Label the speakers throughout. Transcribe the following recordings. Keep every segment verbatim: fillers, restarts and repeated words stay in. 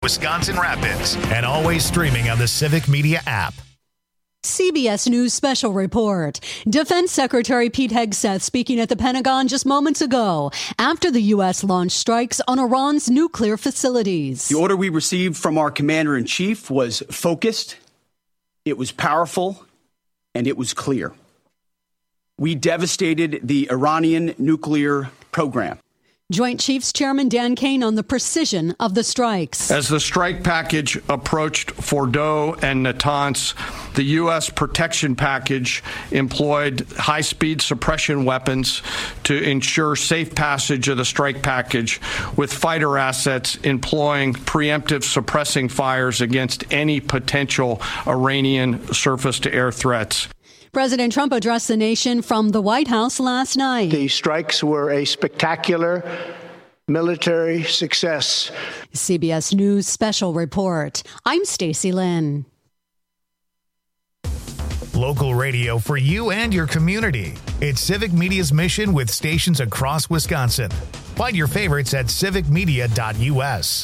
Speaker 1: Wisconsin Rapids, and always streaming on the Civic Media app.
Speaker 2: C B S News Special Report. Defense Secretary Pete Hegseth speaking at the Pentagon just moments ago after the U S launched strikes on Iran's nuclear facilities.
Speaker 3: The order we received from our commander-in-chief was focused, it was powerful, and it was clear. We devastated the Iranian nuclear program.
Speaker 2: Joint Chiefs Chairman Dan Kane on the precision of the strikes.
Speaker 4: As the strike package approached Fordow and Natanz, the U S protection package employed high-speed suppression weapons to ensure safe passage of the strike package, with fighter assets employing preemptive suppressing fires against any potential Iranian surface-to-air threats.
Speaker 2: President Trump addressed the nation from the White House last night.
Speaker 5: The strikes were a spectacular military success.
Speaker 2: C B S News Special Report. I'm Stacey Lynn.
Speaker 1: Local radio for you and your community. It's Civic Media's mission with stations across Wisconsin. Find your favorites at civic media dot u s.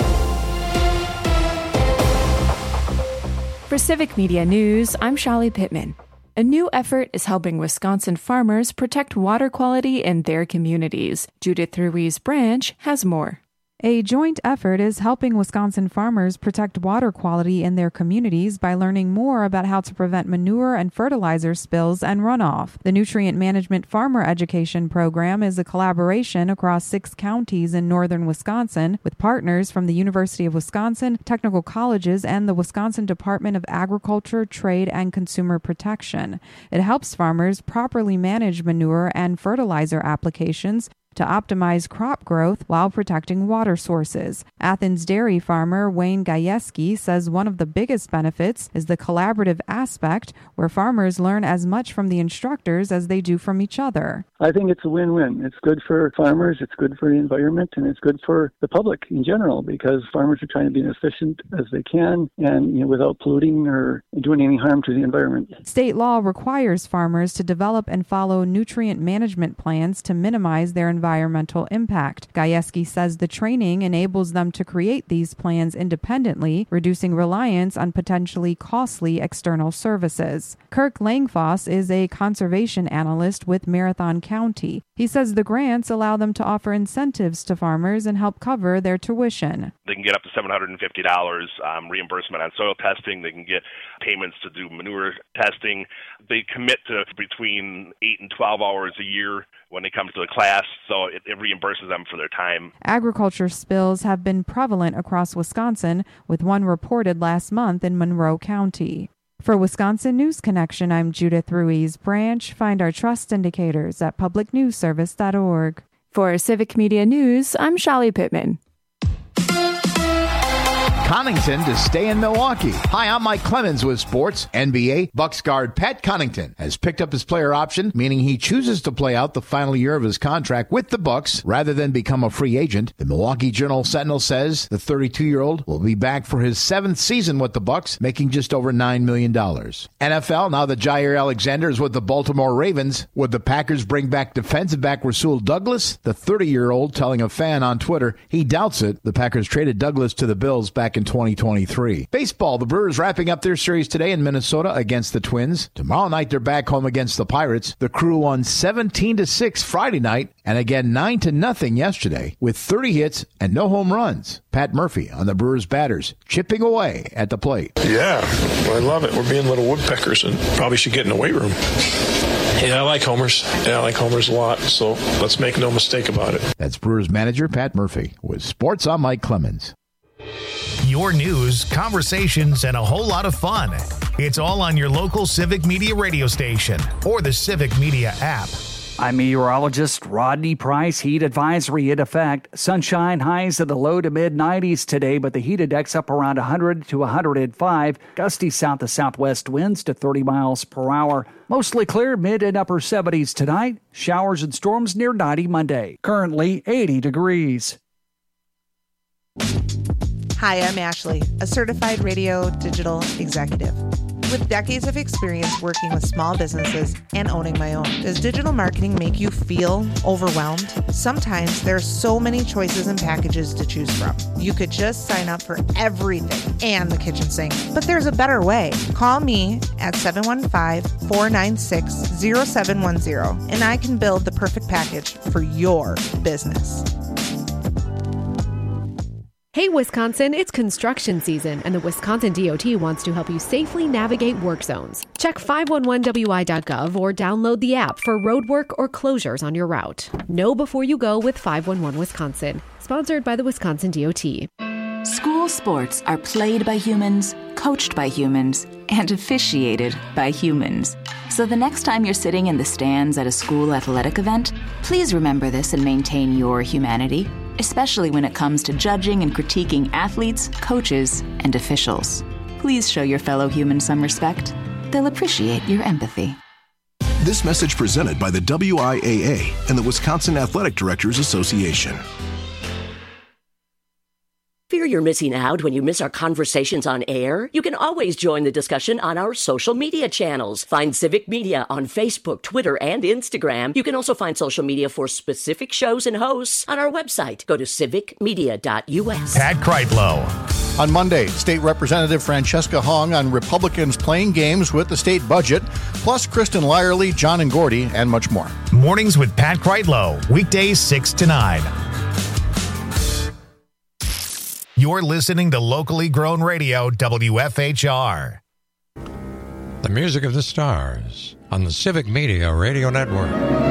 Speaker 6: For Civic Media News, I'm Shali Pittman. A new effort is helping Wisconsin farmers protect water quality in their communities. Judith Ruiz Branch has more.
Speaker 7: A joint effort is helping Wisconsin farmers protect water quality in their communities by learning more about how to prevent manure and fertilizer spills and runoff. The Nutrient Management Farmer Education Program is a collaboration across six counties in northern Wisconsin with partners from the University of Wisconsin, technical colleges, and the Wisconsin Department of Agriculture, Trade, and Consumer Protection. It helps farmers properly manage manure and fertilizer applications to optimize crop growth while protecting water sources. Athens dairy farmer Wayne Gajewski says one of the biggest benefits is the collaborative aspect, where farmers learn as much from the instructors as they do from each other.
Speaker 8: I think it's a win-win. It's good for farmers, it's good for the environment, and it's good for the public in general, because farmers are trying to be as efficient as they can and, you know, without polluting or doing any harm to the environment.
Speaker 7: State law requires farmers to develop and follow nutrient management plans to minimize their environmental impact. Gajewski says the training enables them to create these plans independently, reducing reliance on potentially costly external services. Kirk Langfoss is a conservation analyst with Marathon County. He says the grants allow them to offer incentives to farmers and help cover their tuition.
Speaker 9: They can get up to seven hundred fifty dollars um, reimbursement on soil testing. They can get payments to do manure testing. They commit to between eight and twelve hours a year when it comes to the class, so it, it reimburses them for their time.
Speaker 7: Agriculture spills have been prevalent across Wisconsin, with one reported last month in Monroe County. For Wisconsin News Connection, I'm Judith Ruiz Branch. Find our trust indicators at public news service dot org.
Speaker 6: For Civic Media News, I'm Shali Pittman.
Speaker 10: Connington to stay in Milwaukee. Hi, I'm Mike Clemens with sports. N B A Bucks guard Pat Connington has picked up his player option, meaning he chooses to play out the final year of his contract with the Bucks rather than become a free agent. The Milwaukee Journal-Sentinel says the thirty-two-year-old will be back for his seventh season with the Bucks, making just over nine million dollars. N F L, now that Jair Alexander is with the Baltimore Ravens, would the Packers bring back defensive back Rasul Douglas? The thirty-year-old telling a fan on Twitter he doubts it. The Packers traded Douglas to the Bills back in twenty twenty-three. Baseball, the Brewers wrapping up their series today in Minnesota against the Twins. Tomorrow night, they're back home against the Pirates. The Crew won seventeen to six Friday night and again nine to nothing yesterday with thirty hits and no home runs. Pat Murphy on the Brewers batters, chipping away at the plate.
Speaker 11: Yeah, I love it. We're being little woodpeckers and probably should get in the weight room. Yeah, I like homers. Yeah, I like homers a lot, so let's make no mistake about it.
Speaker 10: That's Brewers manager Pat Murphy. With sports, I'm Mike Clemens.
Speaker 1: Your news, conversations, and a whole lot of fun. It's all on your local Civic Media radio station or the Civic Media app.
Speaker 12: I'm meteorologist Rodney Price. Heat advisory in effect. Sunshine highs in the low to mid nineties today, but the heat index up around one hundred to one hundred five. Gusty south to southwest winds to thirty miles per hour. Mostly clear, mid and upper seventies tonight. Showers and storms near ninety Monday. Currently eighty degrees.
Speaker 13: Hi, I'm Ashley, a certified radio digital executive. With decades of experience working with small businesses and owning my own, does digital marketing make you feel overwhelmed? Sometimes there are so many choices and packages to choose from. You could just sign up for everything and the kitchen sink. But there's a better way. Call me at seven one five, four nine six, zero seven one zero and I can build the perfect package for your business.
Speaker 14: Hey Wisconsin, it's construction season, and the Wisconsin D O T wants to help you safely navigate work zones. Check five one one W I dot gov or download the app for road work or closures on your route. Know before you go with five one one Wisconsin, sponsored by the Wisconsin D O T.
Speaker 15: School sports are played by humans, coached by humans, and officiated by humans. So the next time you're sitting in the stands at a school athletic event, please remember this and maintain your humanity, especially when it comes to judging and critiquing athletes, coaches, and officials. Please show your fellow humans some respect. They'll appreciate your empathy.
Speaker 16: This message presented by the W I A A and the Wisconsin Athletic Directors Association.
Speaker 17: Fear you're missing out when you miss our conversations on air? You can always join the discussion on our social media channels. Find Civic Media on Facebook, Twitter, and Instagram. You can also find social media for specific shows and hosts on our website. Go to civic media dot U S.
Speaker 1: Pat Kreitlow.
Speaker 18: On Monday, State Representative Francesca Hong on Republicans playing games with the state budget, plus Kristen Lyerly, John and Gordy, and much more.
Speaker 1: Mornings with Pat Kreitlow, weekdays six to nine. You're listening to locally grown radio, W F H R.
Speaker 19: The music of the stars on the Civic Media Radio Network.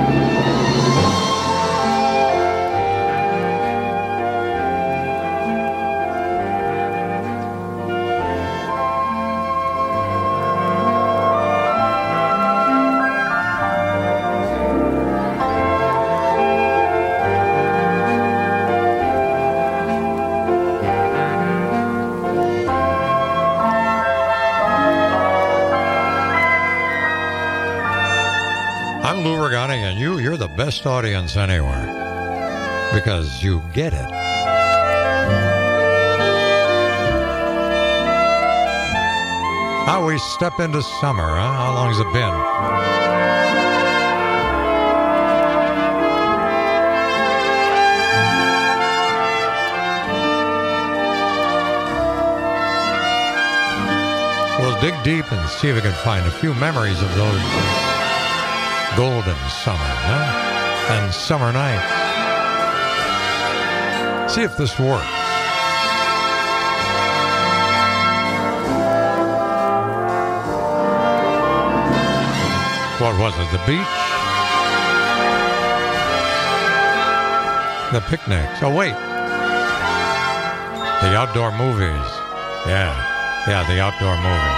Speaker 19: And you, you're the best audience anywhere because you get it. How we step into summer, huh? How long's it been? We'll dig deep and see if we can find a few memories of those golden summer, huh? And summer nights. See if this works. What was it? The beach? The picnics. Oh, wait. The outdoor movies. Yeah. Yeah, the outdoor movies.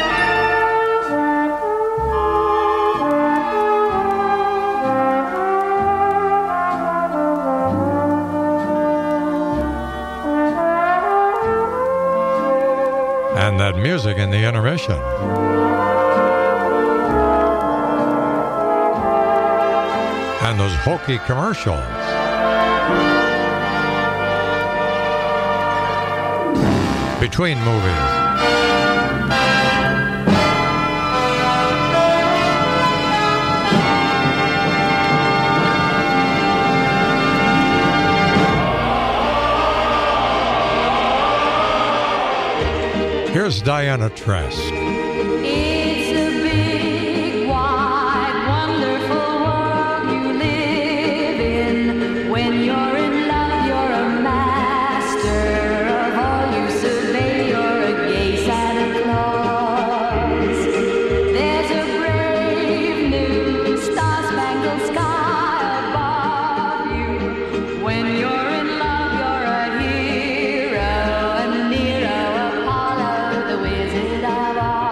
Speaker 19: And that music in the intermission. And those hokey commercials. Between movies. Here's Diana Trask.
Speaker 20: It's a big, wide, wonderful world you live in. When you're in love, you're a master of all you survey. You're a gay Santa Claus. There's a brave new star-spangled sky above you. When you're in love, you're a hero, a Nero, Apollo, the Wizard of Oz.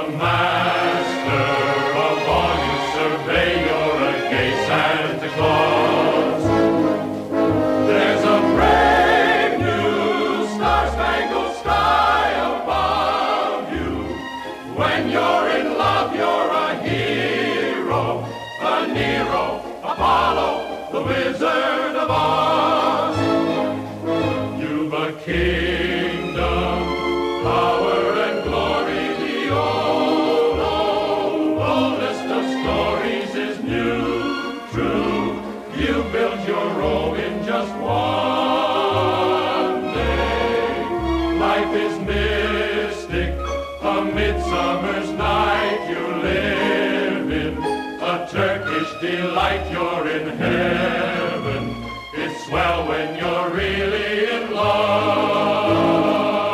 Speaker 20: the master of all you survey. You're a gay Santa Claus. There's a brave new star-spangled sky above you. When you're in love, you're a hero, a Nero, Apollo, the Wizard of Oz. You've a kingdom, power and glory. The old, old, oldest of stories is new, true. You built your Rome in just one day. Life is mystic, a midsummer's night you live in. A Turkish delight, you're in heaven. It's swell when you're really in love.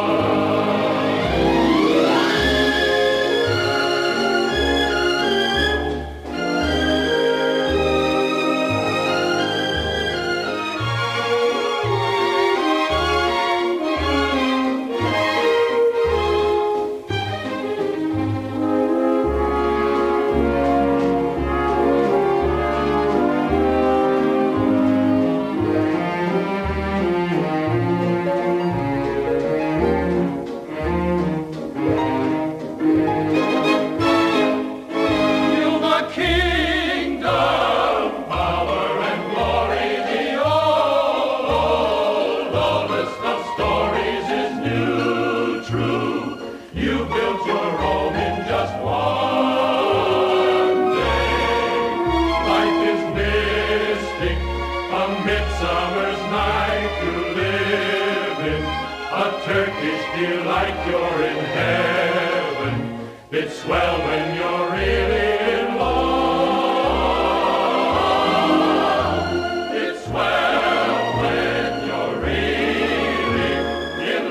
Speaker 20: Delight, you're in heaven. It's swell when you're really in love. It's swell when you're really in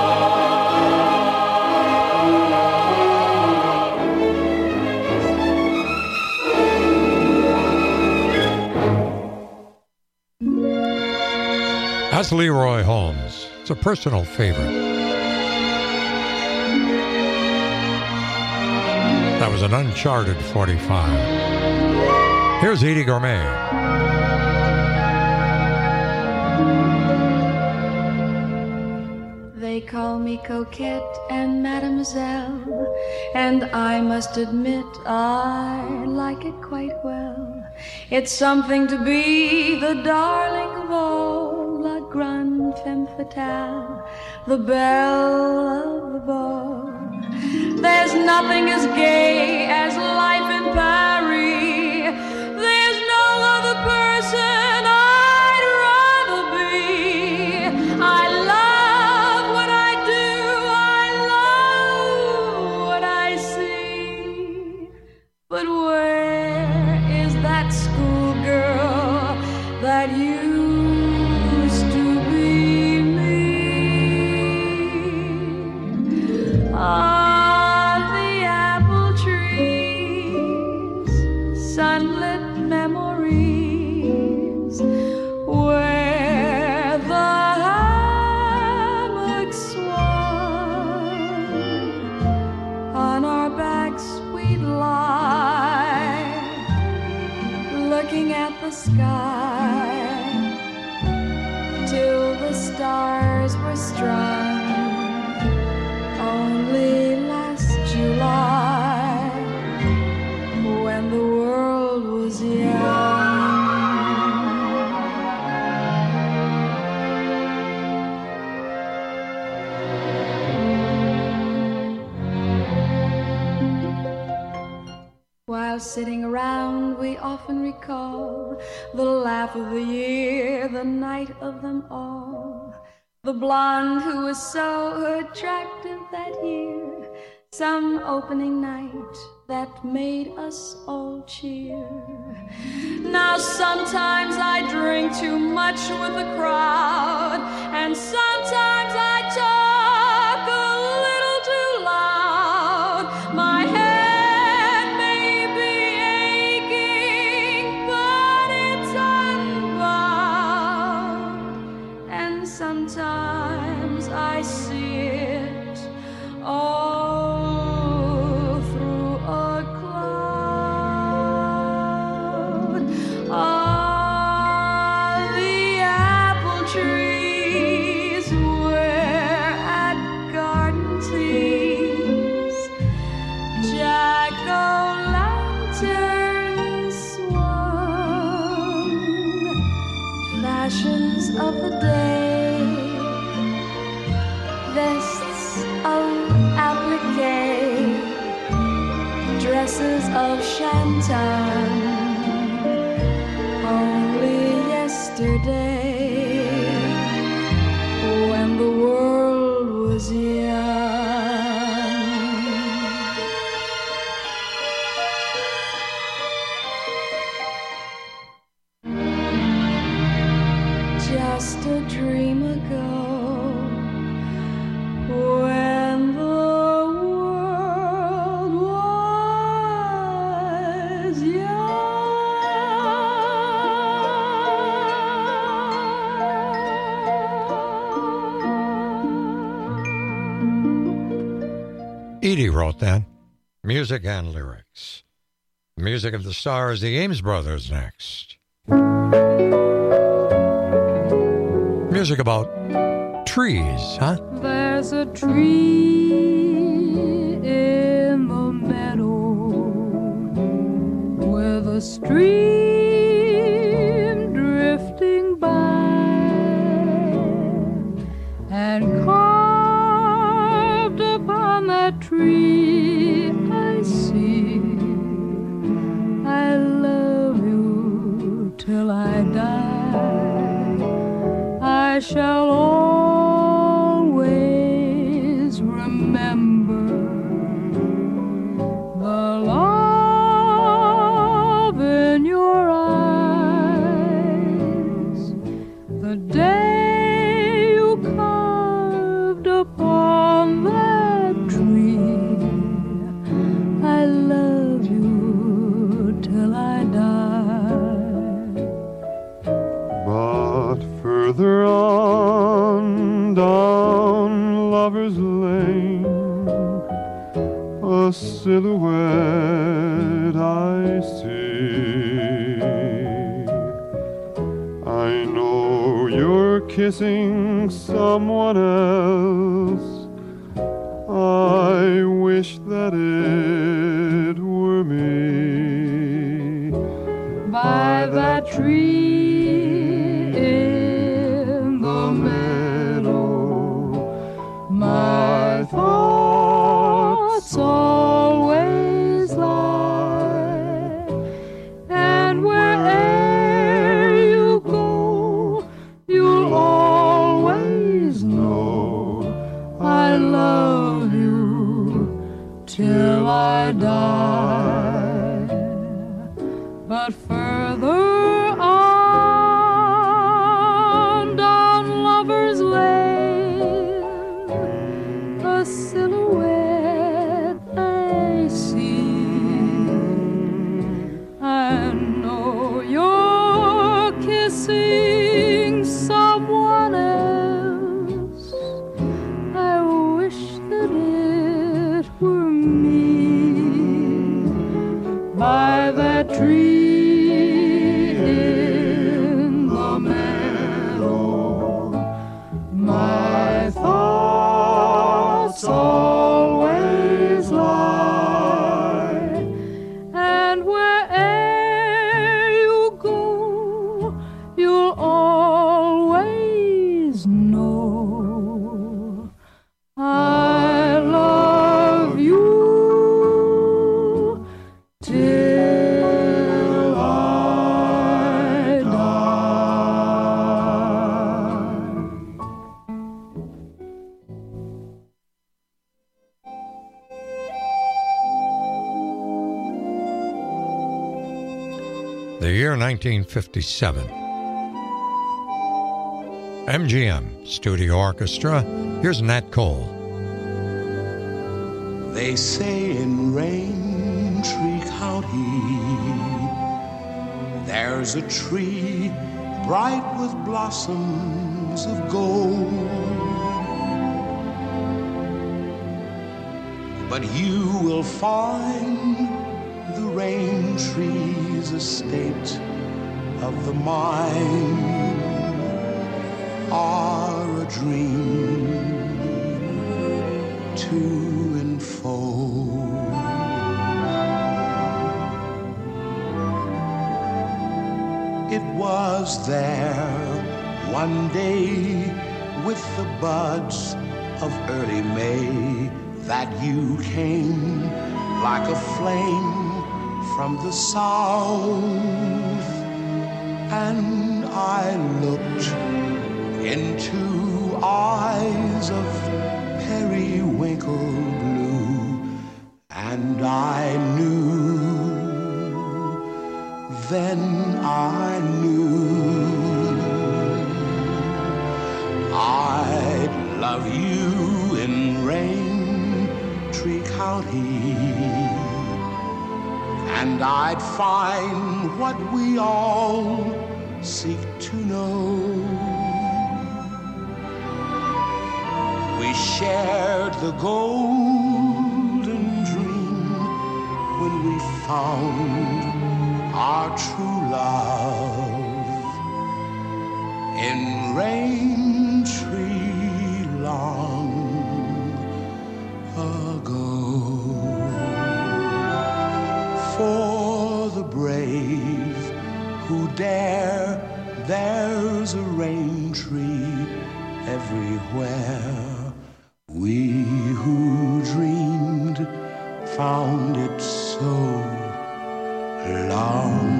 Speaker 19: love. That's Leroy Holmes. It's a personal favorite. That was an uncharted forty-five. Here's Edie Gourmet.
Speaker 21: They call me coquette and mademoiselle, and I must admit I like it quite well. It's something to be the darling of all, la grande femme fatale, the belle of the ball. There's nothing as gay as life in Paris. There's no other person I'd rather be. I love what I do. I love what I see. But where is that schoolgirl that used to be me? Ah, sunlit memories where the hammock swung. On our backs we'd lie, looking at the sky till the stars were strung. Only last July, when the world was young. While sitting around, we often recall the laugh of the year, the night of them all. The blonde who was so attractive that year, some opening night that made us all cheer. Now sometimes I drink too much with the crowd, and sometimes I talk a little too loud. My head may be aching, but it's unbound. And sometimes I see it all voices of Shantan. Only yesterday, when the world was young, just a dream ago, when the world was
Speaker 19: Edie wrote that. Music and lyrics. Music of the Stars, the Ames Brothers next. Music about trees, huh?
Speaker 20: There's a tree in the meadow with a stream drifting by, and carved upon that tree I see, I love you till I die. I shall always remember the love in your eyes, the day you carved upon that tree. I love you till I die.
Speaker 3: But further on down Lover's Lane, a silhouette I see. I know you're kissing someone else. I wish that it were me.
Speaker 20: By that tree in the meadow, my thoughts always lie, and where'er you go, you'll always know I love you till I die. But further on down Lover's Lane, a silhouette I see. I know you're kissing someone else. I wish that it were me. By that tree in the meadow, my thoughts always lie, and where'er you go, you'll always know I love you till I die.
Speaker 19: The year nineteen fifty-seven. M G M Studio Orchestra. Here's Nat Cole.
Speaker 22: They say in Raintree County there's a tree bright with blossoms of gold, but you will find the rain tree's a state of the mind are a dream to unfold. It was there one day with the buds of early May that you came like a flame from the south, and I looked into eyes of periwinkle blue, and I knew, then I knew I'd love you in Raintree County, and I'd find what we all seek to know. We shared the golden dream when we found our true love in Raintree long ago. For the brave who dare, there's a rain tree everywhere. We who dreamed found it so long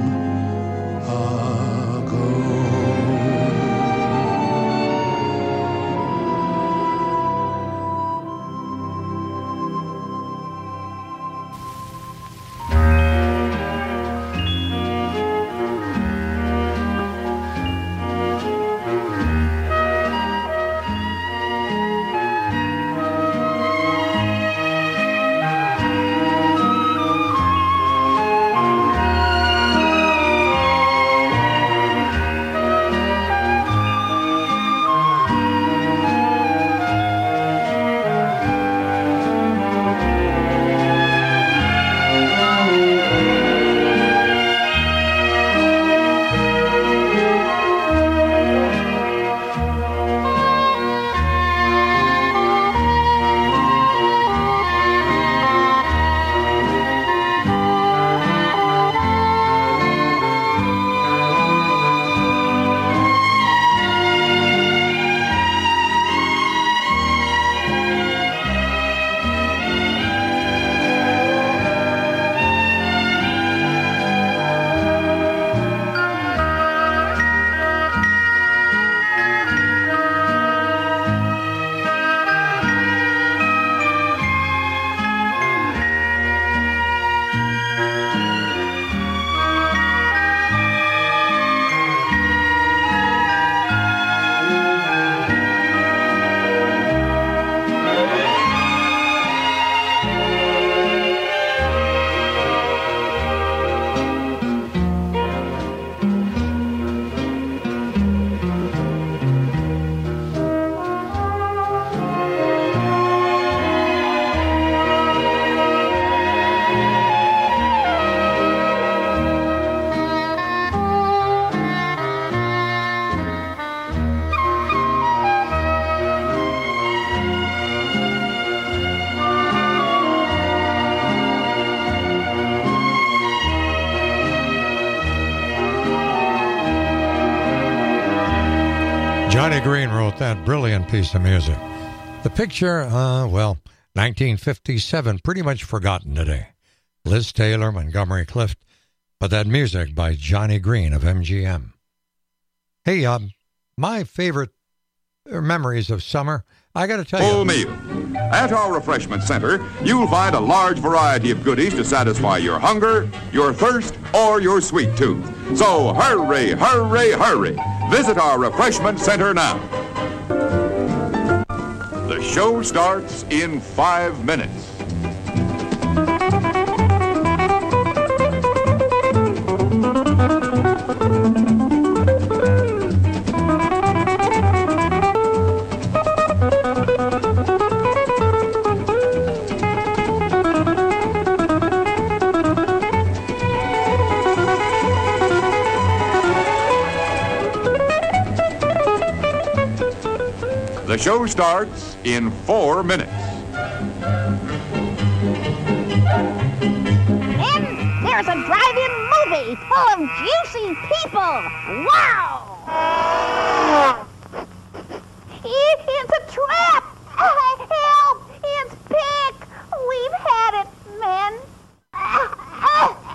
Speaker 22: ago.
Speaker 19: Johnny Green wrote that brilliant piece of music. The picture, uh, well, nineteen fifty-seven, pretty much forgotten today. Liz Taylor, Montgomery Clift, but that music by Johnny Green of M G M. Hey, um, my favorite memories of summer, I got to tell
Speaker 4: Full
Speaker 19: you.
Speaker 4: meal. At our refreshment center, you'll find a large variety of goodies to satisfy your hunger, your thirst, or your sweet tooth. So hurry, hurry, hurry. Visit our refreshment center now. The show starts in five minutes. The show starts in four minutes.
Speaker 5: Then there's a drive-in movie full of juicy people. Wow! It's a trap! Help! It's Pick! We've had it, men.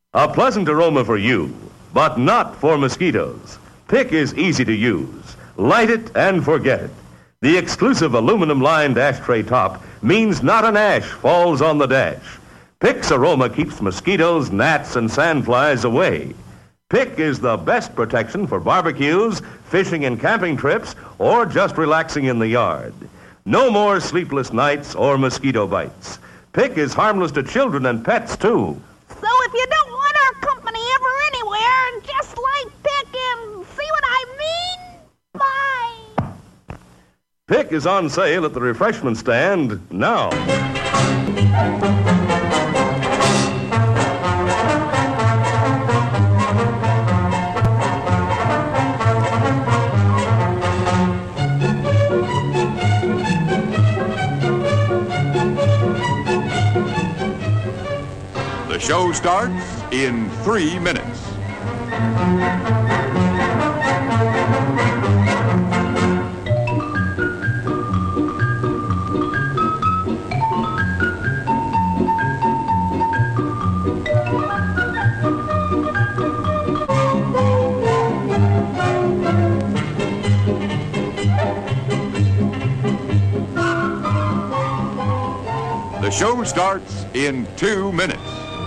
Speaker 2: A pleasant aroma for you, but not for mosquitoes. Pick is easy to use. Light it and forget it. The exclusive aluminum-lined ashtray top means not an ash falls on the dash. Pick's aroma keeps mosquitoes, gnats, and sandflies away. Pick is the best protection for barbecues, fishing and camping trips, or just relaxing in the yard. No more sleepless nights or mosquito bites. Pick is harmless to children and pets, too.
Speaker 5: So if you don't want our company ever anywhere, just like Pick and see what I mean? Bye.
Speaker 2: Pick is on sale at the refreshment stand now.
Speaker 4: The show starts in three minutes. The show starts in two minutes.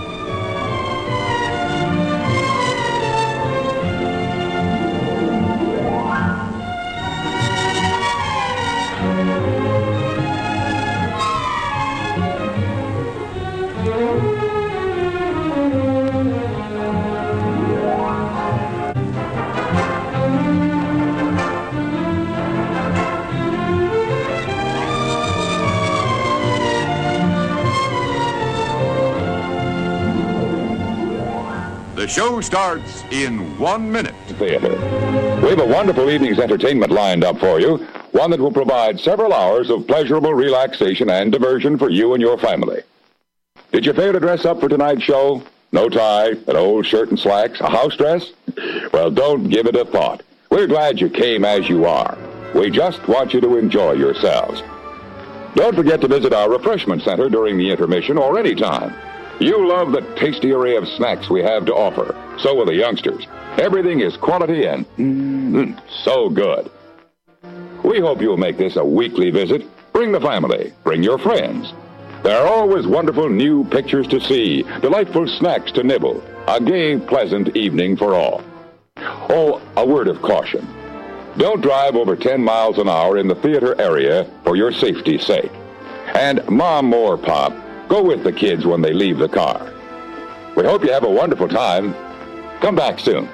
Speaker 4: The show starts in one minute.
Speaker 8: Theater. We have a wonderful evening's entertainment lined up for you, one that will provide several hours of pleasurable relaxation and diversion for you and your family. Did you fail to dress up for tonight's show? No tie, an old shirt and slacks, a house dress? Well, don't give it a thought. We're glad you came as you are. We just want you to enjoy yourselves. Don't forget to visit our refreshment center during the intermission or any time. You love the tasty array of snacks we have to offer. So will the youngsters. Everything is quality and mm, so good. We hope you'll make this a weekly visit. Bring the family. Bring your friends. There are always wonderful new pictures to see, delightful snacks to nibble, a gay, pleasant evening for all. Oh, a word of caution. Don't drive over ten miles an hour in the theater area for your safety's sake. And Mom or Pop, go with the kids when they leave the car. We hope you have a wonderful time. Come back soon.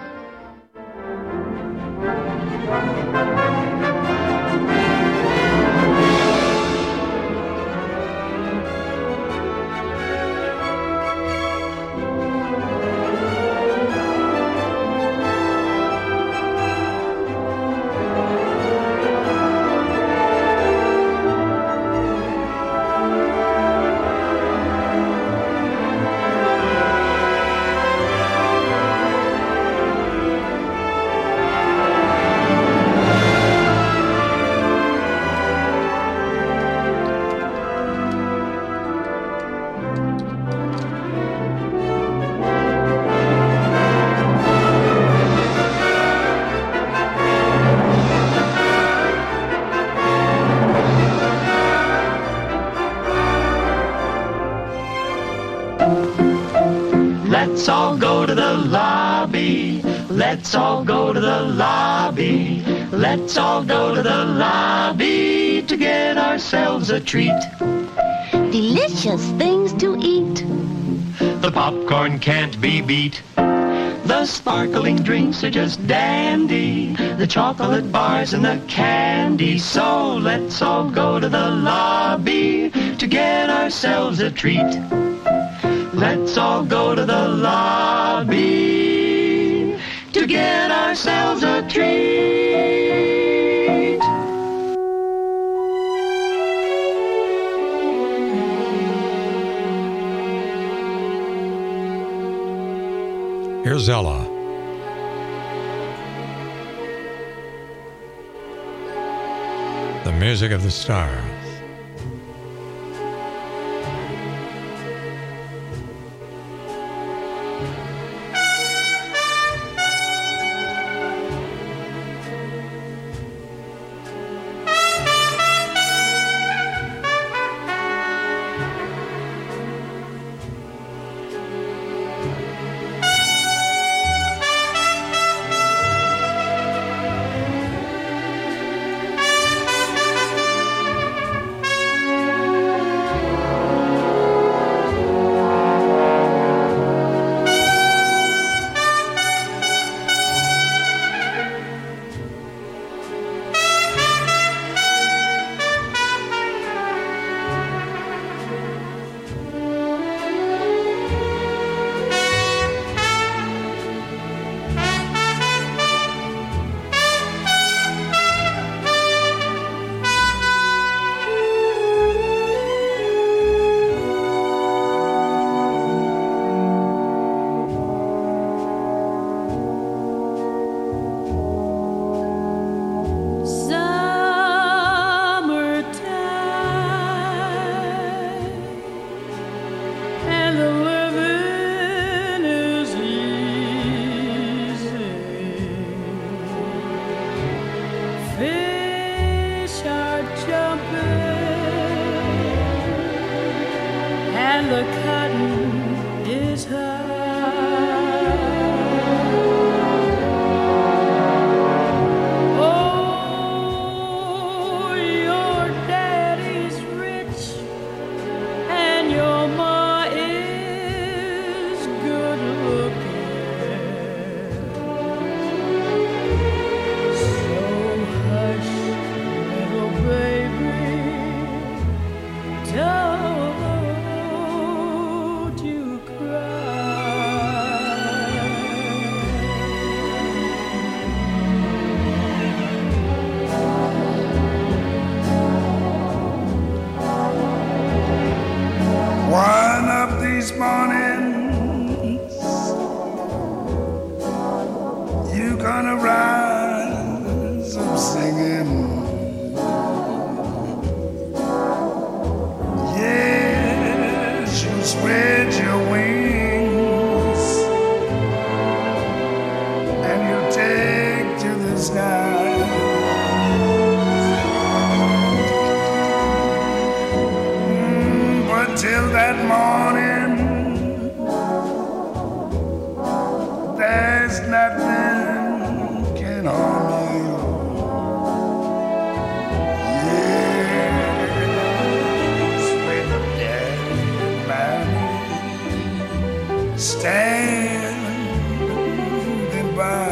Speaker 23: Let's all go to the lobby. Let's all go to the lobby. Let's all go to the lobby to get ourselves a treat.
Speaker 5: Delicious things to eat.
Speaker 23: The popcorn can't be beat. The sparkling drinks are just dandy. The chocolate bars and the candy. So let's all go to the lobby to get ourselves a treat. Let's all go to the lobby to get ourselves a treat.
Speaker 19: Here's Ella. The music of the stars.
Speaker 20: and the cotton is high. Oh, your daddy's rich and your ma is good looking. So hush, little baby, don't you
Speaker 6: One of these mornings, you gonna rise up singing. Yes, you spread your wings and you take to the sky. But till that morning, there's nothing can harm you. Yes, with daddy and mommy standing by.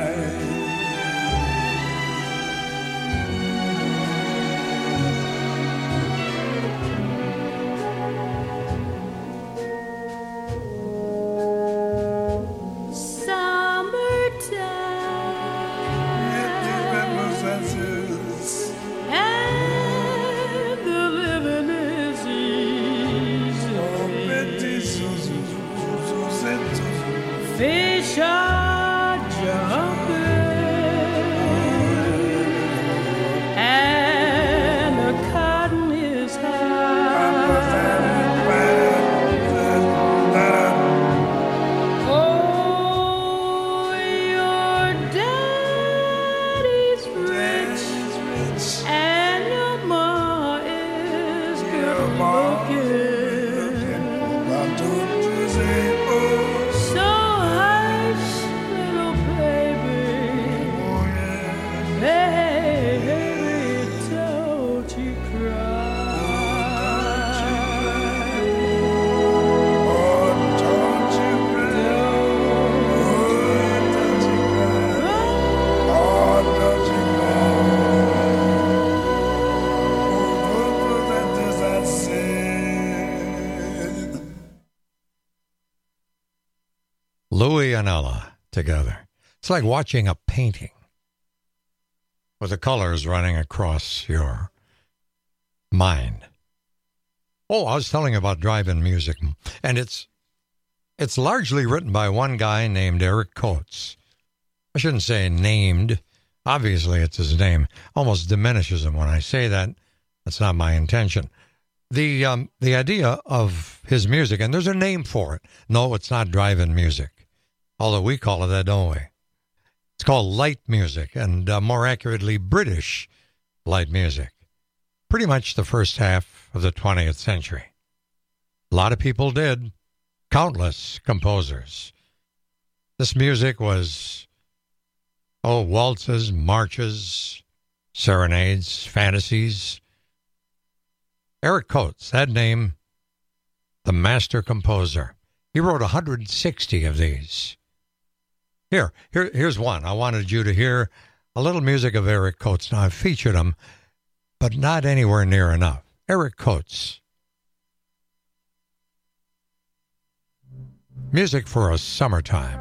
Speaker 20: and the living is easy. Fish are jumping and the cotton is high. Oh, your daddy's rich and your ma is good looking. So hush, little baby, baby, don't you
Speaker 19: Louie and Ella together. It's like watching a painting with the colors running across your mind. Oh, I was telling you about drive-in music, and it's it's largely written by one guy named Eric Coates. I shouldn't say named. Obviously, it's his name. Almost diminishes him when I say that. That's not my intention. The um, the idea of his music, and there's a name for it. No, it's not drive-in music, although we call it that, don't we? It's called light music, and uh, more accurately, British light music. Pretty much the first half of the twentieth century. A lot of people did. Countless composers. This music was, oh, waltzes, marches, serenades, fantasies. Eric Coates, that name, the master composer. He wrote one hundred sixty of these. Here, here, here's one. I wanted you to hear a little music of Eric Coates. Now, I've featured him, but not anywhere near enough. Eric Coates. Music for a summertime.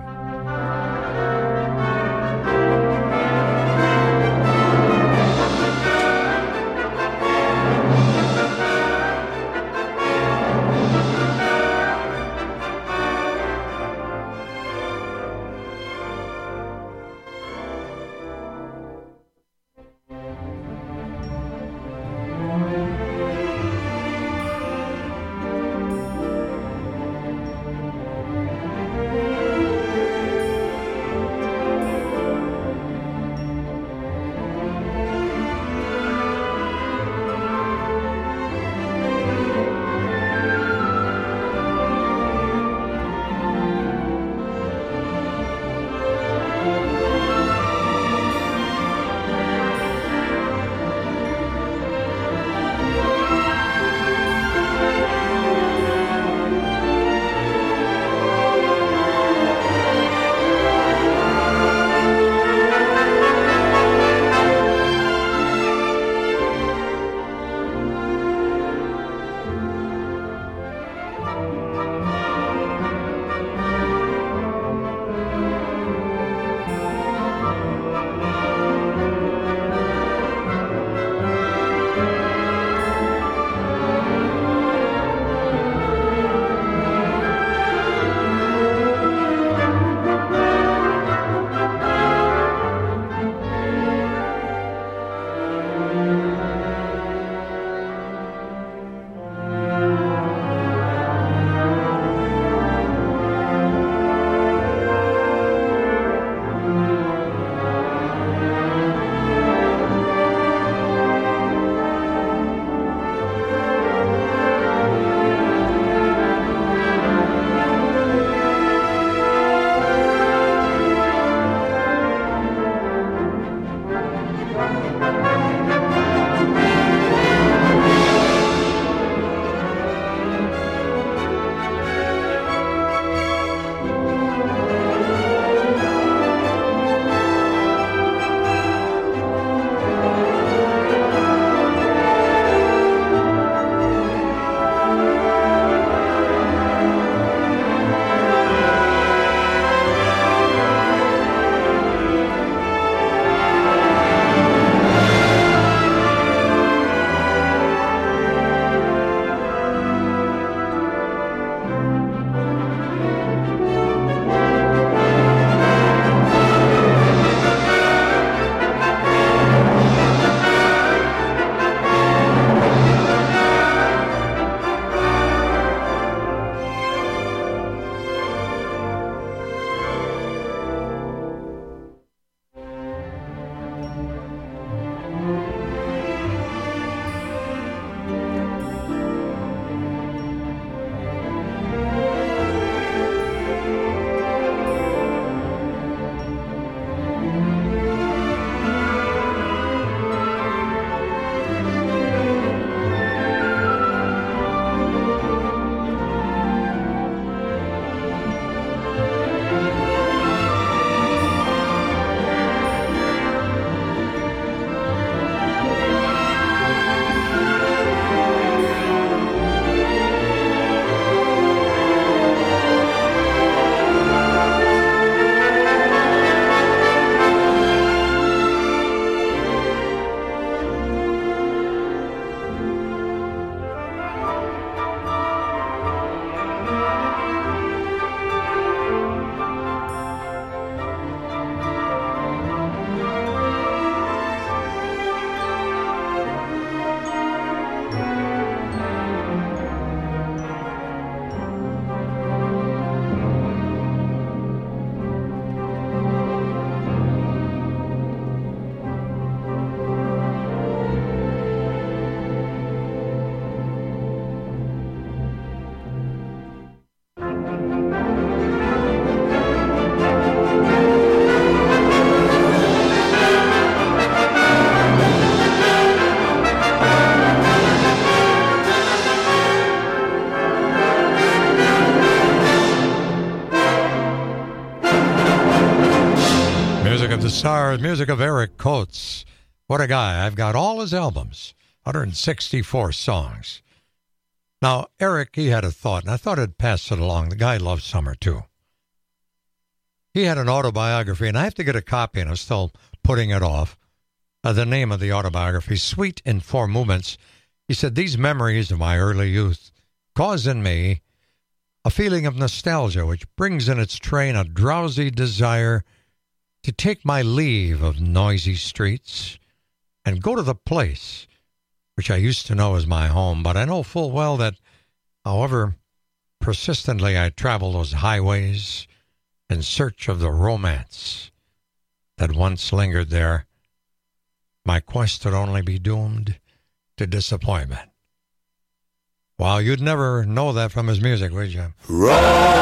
Speaker 19: Star, music of Eric Coates. What a guy. I've got all his albums, one hundred sixty-four songs. Now, Eric, he had a thought, and I thought I'd pass it along. The guy loves summer, too. He had an autobiography, and I have to get a copy, and I'm still putting it off. Uh, the name of the autobiography, Sweet in Four Movements. He said, these memories of my early youth cause in me a feeling of nostalgia, which brings in its train a drowsy desire to take my leave of noisy streets and go to the place which I used to know as my home. But I know full well that, however persistently I travel those highways in search of the romance that once lingered there, my quest would only be doomed to disappointment. Wow, you'd never know that from his music, would you?
Speaker 22: Roll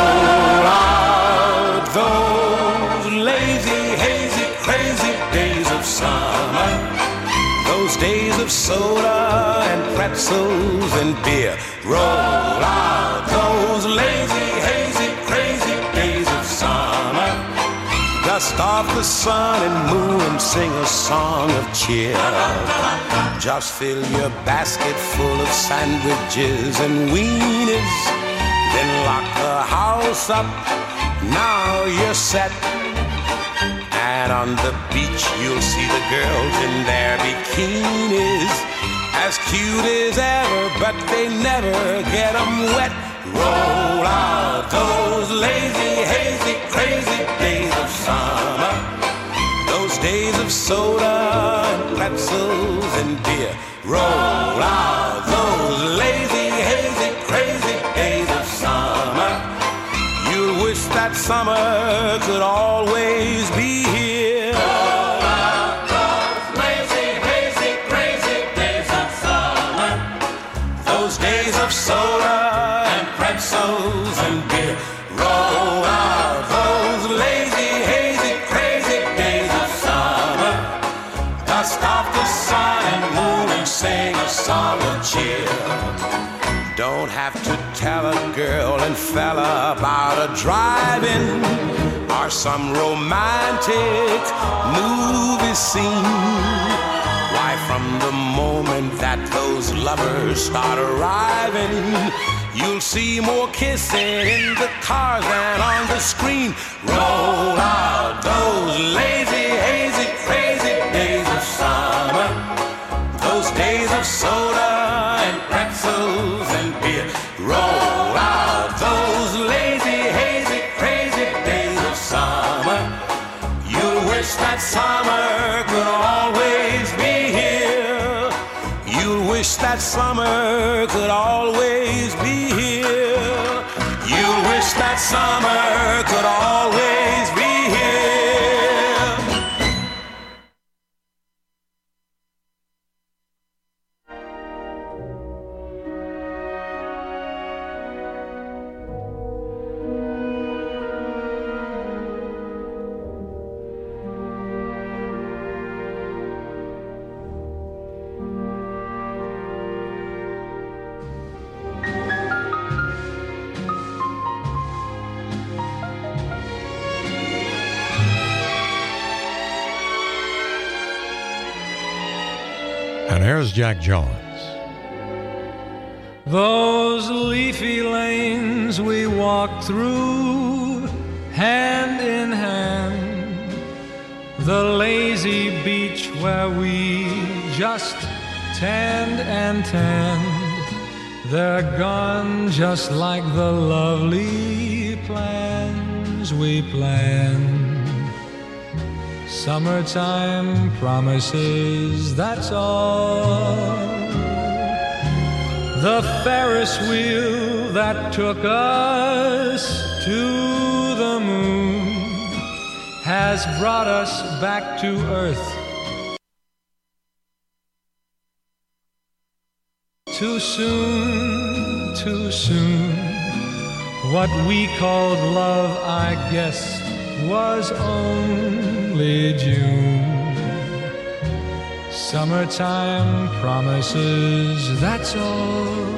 Speaker 22: out those lazy, hazy, crazy days of summer, those days of soda and pretzels and beer. Roll out those lazy, hazy, crazy days of summer, dust off the sun and moon and sing a song of cheer. Just fill your basket full of sandwiches and weenies, then lock the house up, now you're set. And on the beach you'll see the girls in their bikinis, as cute as ever, but they never get them wet. Roll out those lazy, hazy, crazy days of summer, those days of soda and pretzels and beer. Roll out those lazy, hazy, crazy days of summer. You wish that summer could always be here. Roll out those lazy, hazy, crazy days of summer, those days of soda and pretzels and beer. Roll out those lazy, hazy, crazy days of summer, dust off the sun and moon and sing a song of cheer. Don't have to tell a girl and fella about a drive-in or some romantic movie scene. Why, from the moment that those lovers start arriving, you'll see more kissing in the cars than on the screen. Roll out those lazy, hazy, crazy days of summer, those days of soda and pretzels and beer. Roll out those lazy, hazy, crazy days of summer. You'll wish that summer could always be here. You'll wish that summer could always be here. You'll wish that summer could always be here.
Speaker 19: And here's Jack Jones.
Speaker 7: Those leafy lanes we walked through, hand in hand, the lazy beach where we just tanned and tanned, they're gone just like the lovely plans we planned. Summertime promises, that's all. The Ferris wheel that took us to the moon has brought us back to earth. Too soon, too soon. What we called love, I guess, was only June. Summertime promises, that's all.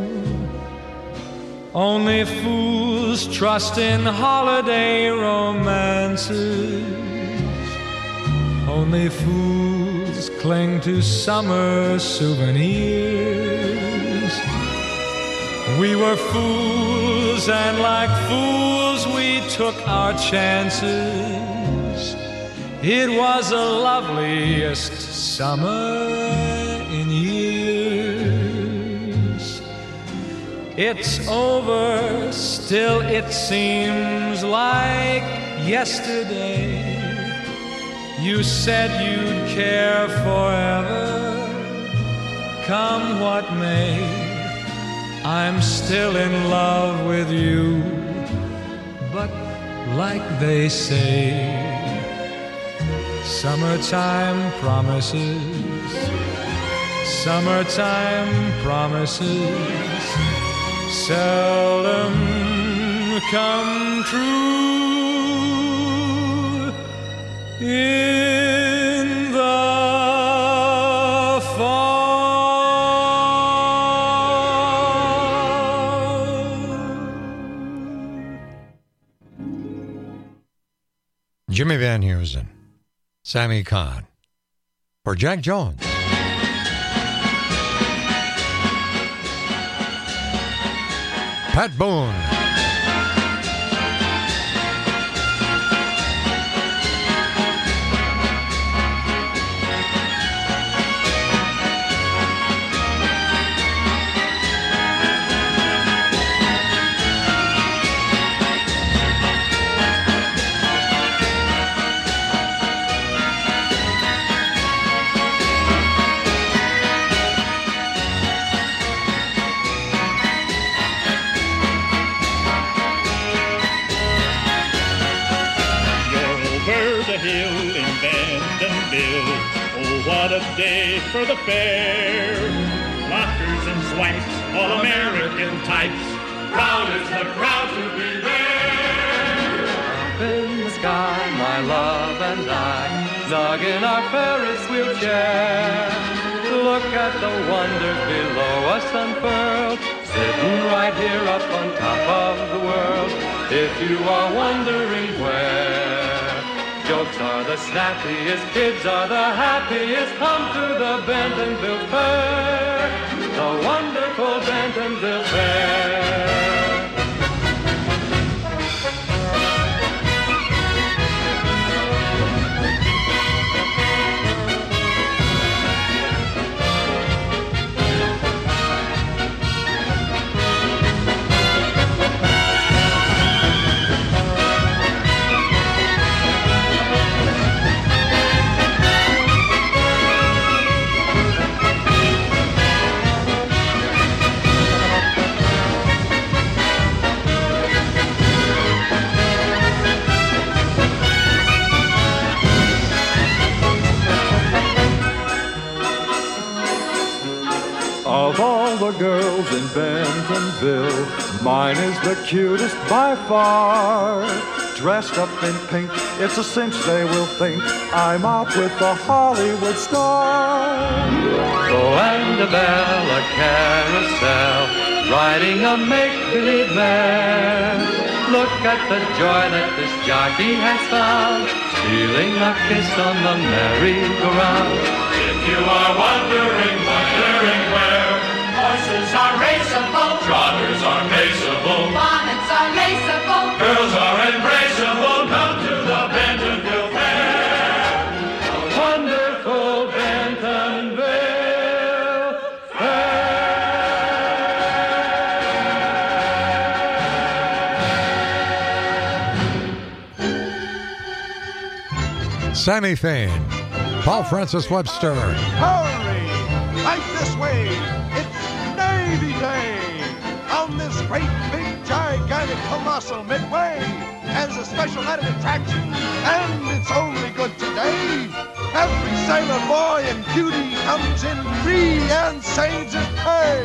Speaker 7: Only fools trust in holiday romances. Only fools cling to summer souvenirs. We were fools, and like fools we took our chances. It was the loveliest summer in years. It's over, still it seems like yesterday. You said you'd care forever, come what may. I'm still in love with you, but like they say, summertime promises, summertime promises seldom come true. In the
Speaker 19: Jimmy Van Heusen, Sammy Kahn, for Jack Jones. Pat Boone.
Speaker 9: What a day for the fair. Lockers and swipes, all American types. Proud is the crowd to be there.
Speaker 10: Up in the sky, my love and I, snug in our Ferris wheel chair. Look at the wonders below us unfurled, sitting right here up on top of the world. If you are wondering where, jokes are the snappiest, kids are the happiest. Come to the Bentonville Fair, the wonderful Bentonville Fair. Of all the girls in Bentonville, mine is the cutest by far. Dressed up in pink, it's a cinch they will think I'm out with a Hollywood star. Oh, and a bell, a carousel, riding a make-believe mare. Look at the joy that this jockey has found, stealing a kiss on the merry-go-round.
Speaker 9: If you are wondering, wondering where, horses are raceable, trotters are paceable,
Speaker 20: Bonnets are laceable,
Speaker 9: girls are embraceable. Come to the Bentonville Fair,
Speaker 10: the wonderful Bentonville
Speaker 19: Fair. Sammy Fain, Paul Francis Webster.
Speaker 11: Hurry! Right this way! It's Navy Day! On this great, big, gigantic, colossal midway, as a special added attraction, and it's only good today. Every sailor boy and beauty comes in free and saves his pay.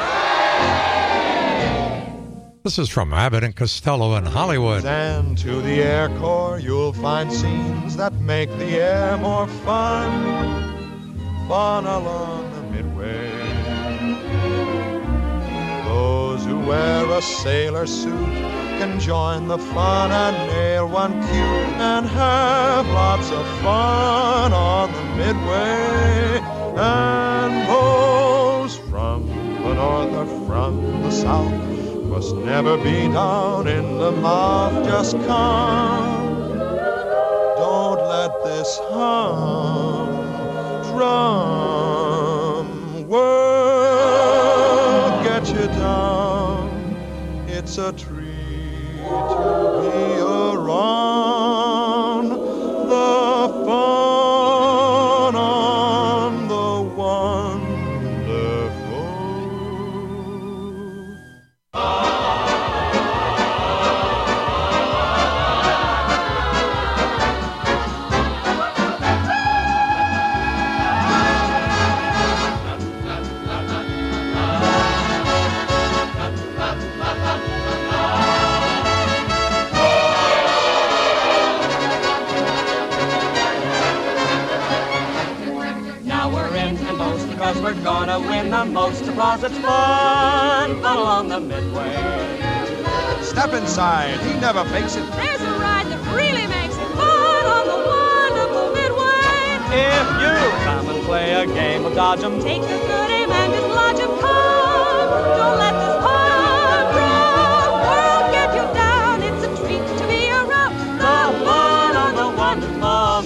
Speaker 19: This is from Abbott and Costello in Hollywood.
Speaker 11: And to the Air Corps, you'll find scenes that make the air more fun. Fun along the midway. Those who can wear a sailor suit, can join the fun and nail one cute, and have lots of fun on the Midway. And those from the north or from the south must never be down in the mouth. Just come, don't let this humdrum world get you down. It's a treat to be around the fun on the wonderful.
Speaker 12: We're gonna win the most applause. It's fun, fun along the Midway.
Speaker 11: Step inside, he never fakes it.
Speaker 20: There's a ride that really makes it fun on the wonderful Midway.
Speaker 12: If you come and play a game of dodge 'em,
Speaker 20: take a good aim and dislodge 'em. Come, don't let this humdrum world get you down. It's a treat to be around the fun on the wonderful.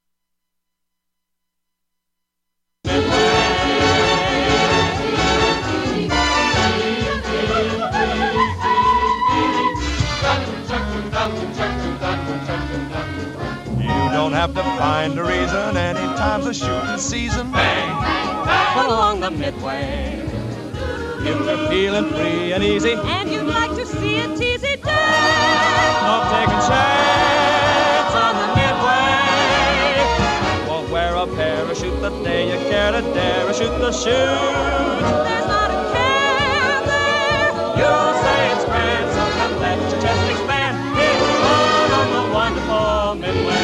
Speaker 11: Have to find a reason, anytime's a shooting season.
Speaker 12: Bang, bang, fun along the Midway. If you're feeling free and easy,
Speaker 20: and you'd like to see a teasy day,
Speaker 12: no taking chance on the Midway. Won't wear a parachute the day you care to dare to shoot the chute.
Speaker 20: There's not a care there.
Speaker 12: You'll say it's grand, so come let your chest expand. It's fun on the wonderful Midway.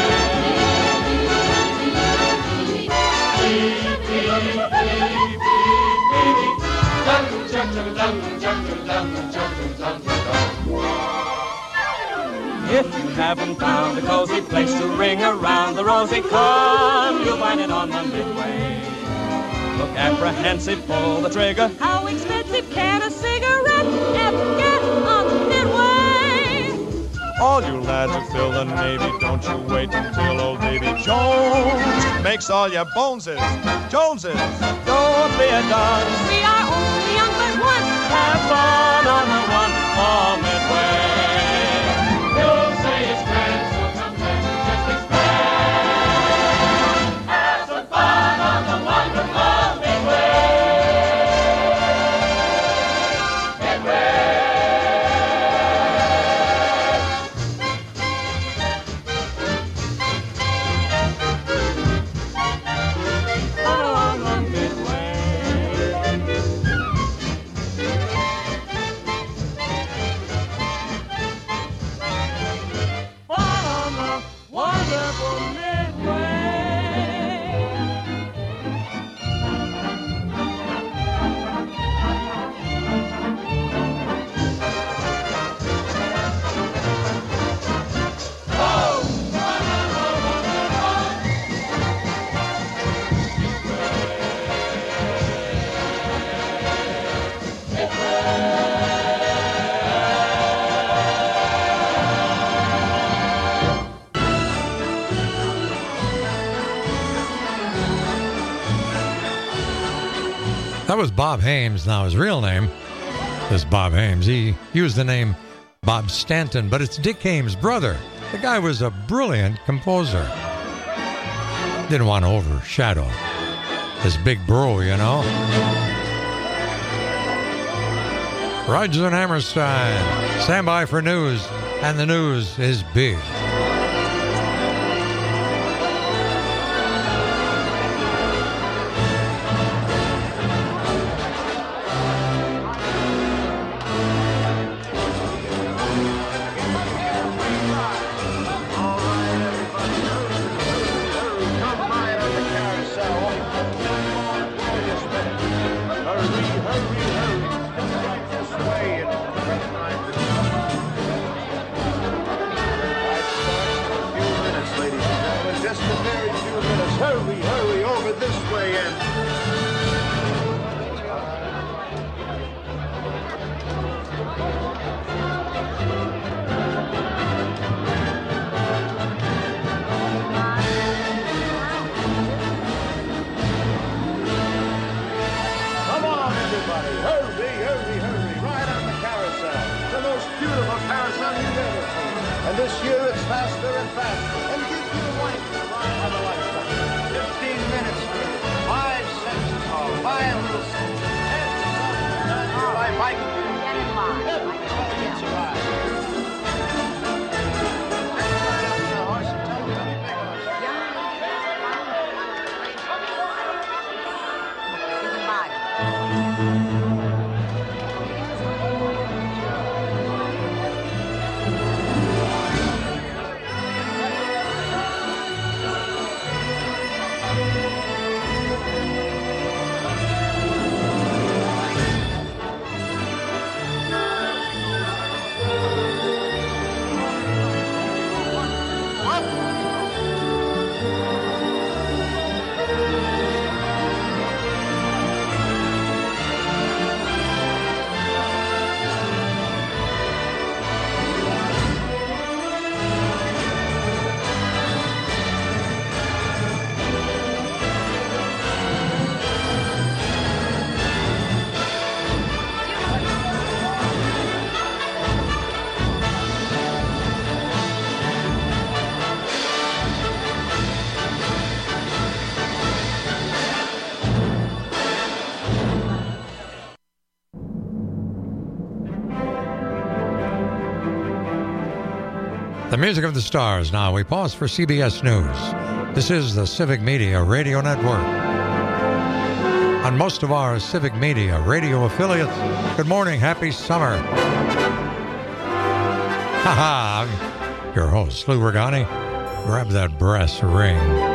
Speaker 12: If you haven't found a cozy place to ring around the rosy, come, you'll find it on the Midway. Look apprehensive, pull the trigger.
Speaker 20: How expensive can a cigarette ever get on the Midway?
Speaker 11: All you lads who fill the Navy, don't you wait until old Davy Jones makes all your boneses Joneses.
Speaker 12: Don't be a dunce.
Speaker 20: We are only young but once.
Speaker 12: Have fun on the wonderful Midway. You'll say it's grand, so come let it just expand. Have some fun on the wonderful Midway. Midway. Fun along the Midway. Fun on the wonderful Midway.
Speaker 19: That was Bob Hames. Now, his real name is Bob Hames. He used the name Bob Stanton, but it's Dick Hames' brother. The guy was a brilliant composer. Didn't want to overshadow his big bro, you know. Rodgers and Hammerstein. Stand by for news, and the news is big.
Speaker 11: Hurry, hurry, hurry. It's right this way. are some new data. And this year it's faster and faster and gives you the life to ride of a lifetime. Fifteen minutes for five cents or five little cents. Ten cents for life. I can get in line. Everybody gets a ride. Let's ride up to the horse and tell them to be big horse. You can buy it.
Speaker 19: The music of the stars. Now we pause for C B S News. This is the Civic Media Radio Network. On most of our Civic Media radio affiliates, good morning, happy summer. Ha ha! Your host, Lou Regani. Grab that brass ring.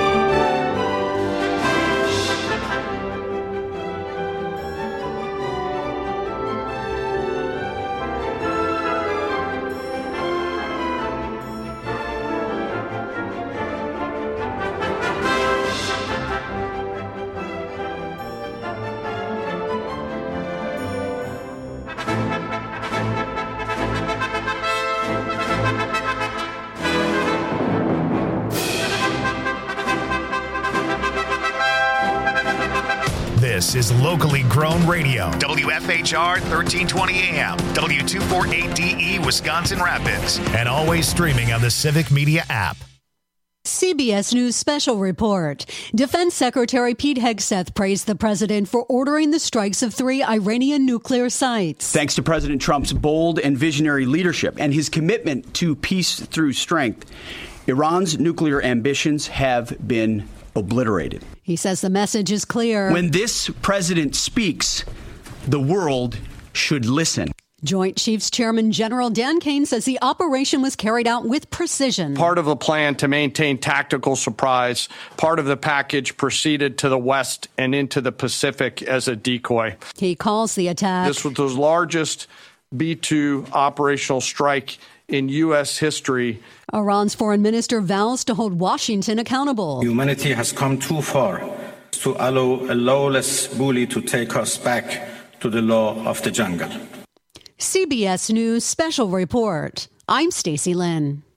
Speaker 1: This is locally grown radio. W F H R thirteen twenty A M, W two forty-eight D E, Wisconsin Rapids, and always streaming on the Civic Media app.
Speaker 13: C B S News Special Report. Defense Secretary Pete Hegseth praised the president for ordering the strikes of three Iranian nuclear sites.
Speaker 14: Thanks to President Trump's bold and visionary leadership and his commitment to peace through strength, Iran's nuclear ambitions have been obliterated.
Speaker 13: He says the message is clear.
Speaker 14: When this president speaks, the world should listen.
Speaker 13: Joint Chiefs Chairman General Dan Kane says the operation was carried out with precision.
Speaker 15: Part of the plan to maintain tactical surprise, part of the package proceeded to the west and into the Pacific as a decoy.
Speaker 13: He calls the attack.
Speaker 15: This was the largest B two operational strike in U S history.
Speaker 13: Iran's foreign minister vows to hold Washington accountable.
Speaker 24: Humanity has come too far to allow a lawless bully to take us back to the law of the jungle.
Speaker 13: C B S News Special Report. I'm Stacey Lynn.